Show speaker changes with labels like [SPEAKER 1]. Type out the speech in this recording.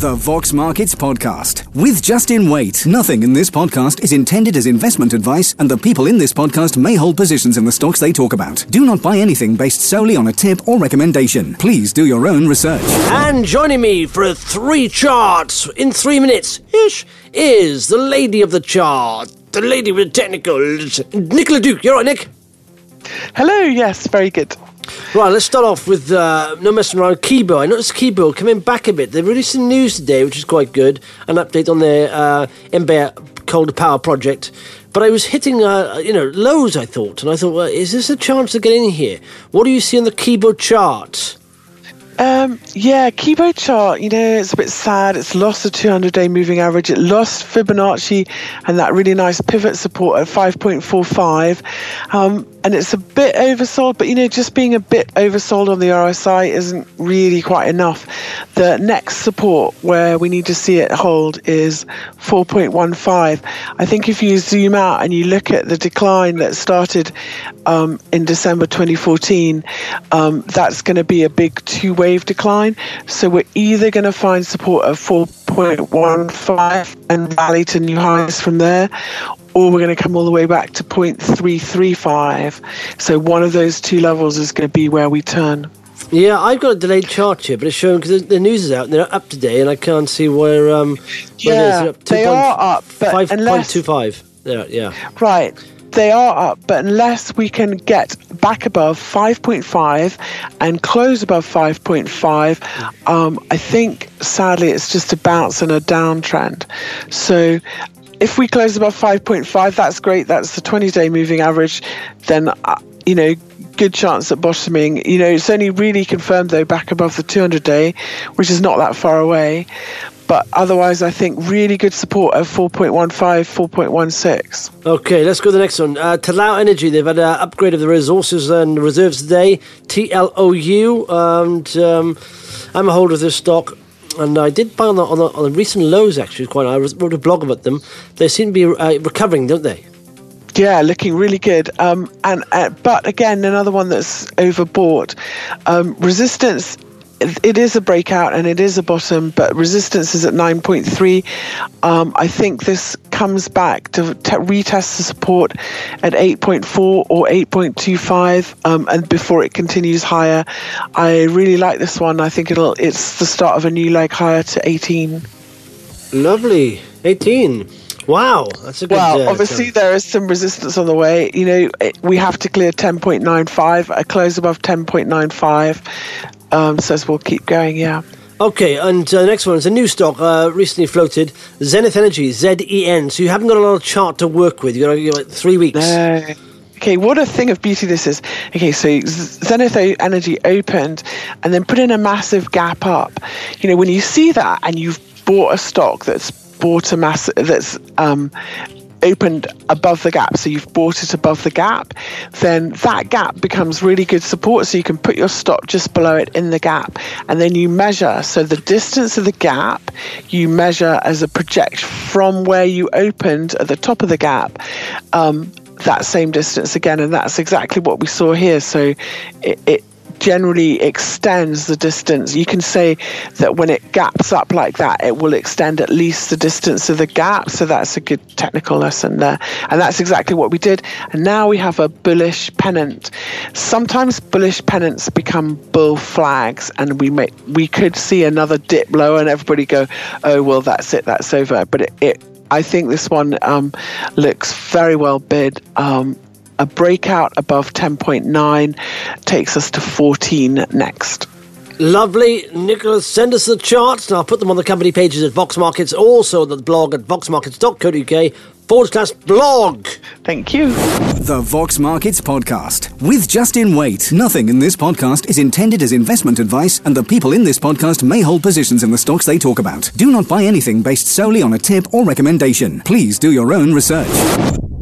[SPEAKER 1] The Vox Markets Podcast with Justin Waite. Nothing in this podcast is intended as investment advice, and the people in this podcast may hold positions in the stocks they talk about. Do not buy anything based solely on a tip or recommendation. Please do your own research.
[SPEAKER 2] And joining me for 3 charts in 3 minutes-ish is the lady of the chart, the lady with technicals, Nicola Duke. You all right, Nick?
[SPEAKER 3] Hello, yes, very good.
[SPEAKER 2] Right, let's start off with no messing around. Kibo. I noticed Kibo coming back a bit. They released some news today, which is quite good. An update on their Embraer cold power project. But I was hitting, lows, I thought. And I thought, well, is this a chance to get in here? What do you see on the Kibo chart?
[SPEAKER 3] Kibo chart, it's a bit sad. It's lost the 200-day moving average. It lost Fibonacci and that really nice pivot support at 5.45. And it's a bit oversold, but, just being a bit oversold on the RSI isn't really quite enough. The next support where we need to see it hold is 4.15. I think if you zoom out and you look at the decline that started in December 2014, that's going to be a big two-wave decline. So we're either going to find support of 4.15 and rally to new highs from there, or we're going to come all the way back to 0.335. So one of those two levels is going to be where we turn.
[SPEAKER 2] Yeah, I've got a delayed chart here, but it's showing because the news is out and they're up today, and I can't see where.
[SPEAKER 3] They are up, but
[SPEAKER 2] 5.25. Yeah.
[SPEAKER 3] Right. They are up, but unless we can get back above 5.5 and close above 5.5, I think, sadly, it's just a bounce and a downtrend. So if we close above 5.5, that's great. That's the 20-day moving average. Then, good chance at bottoming. It's only really confirmed, though, back above the 200-day, which is not that far away. But otherwise, I think really good support of 4.15, 4.16.
[SPEAKER 2] Okay, let's go to the next one. Talau Energy, they've had an upgrade of the resources and reserves today. TLOU, and I'm a holder of this stock. And I did buy on the recent lows, actually, quite. I wrote a blog about them. They seem to be recovering, don't they?
[SPEAKER 3] Yeah, looking really good. But again, another one that's overbought. Resistance, it is a breakout and it is a bottom, but resistance is at 9.3. I think this comes back to retest the support at 8.4 or 8.25, and before it continues higher. I really like this one. I think it's the start of a new leg higher to 18.
[SPEAKER 2] Lovely. 18. Wow, that's a good...
[SPEAKER 3] Well, obviously there is some resistance on the way. We have to clear 10.95, a close above 10.95. So we'll keep going, yeah. Okay,
[SPEAKER 2] and the next one is a new stock recently floated, Zenith Energy, ZEN. So you haven't got a lot of chart to work with. You've got 3 weeks.
[SPEAKER 3] No. Okay, what a thing of beauty this is. Okay, so Zenith Energy opened and then put in a massive gap up. When you see that and you've bought a stock that's opened above the gap, so you've bought it above the gap, then that gap becomes really good support, so you can put your stop just below it in the gap, and then you measure. So the distance of the gap you measure as a projection from where you opened at the top of the gap, that same distance again, and that's exactly what we saw here. So it generally extends the distance. You can say that when it gaps up like that, it will extend at least the distance of the gap. So that's a good technical lesson there. And that's exactly what we did. And now we have a bullish pennant. Sometimes bullish pennants become bull flags, and we could see another dip lower and everybody go, oh, well, that's it, that's over. But I think this one looks very well bid. A breakout above 10.9 takes us to 14 next.
[SPEAKER 2] Lovely. Nicholas, send us the charts, and I'll put them on the company pages at Vox Markets, also the blog at voxmarkets.co.uk/blog.
[SPEAKER 3] Thank you.
[SPEAKER 1] The Vox Markets Podcast with Justin Waite. Nothing in this podcast is intended as investment advice, and the people in this podcast may hold positions in the stocks they talk about. Do not buy anything based solely on a tip or recommendation. Please do your own research.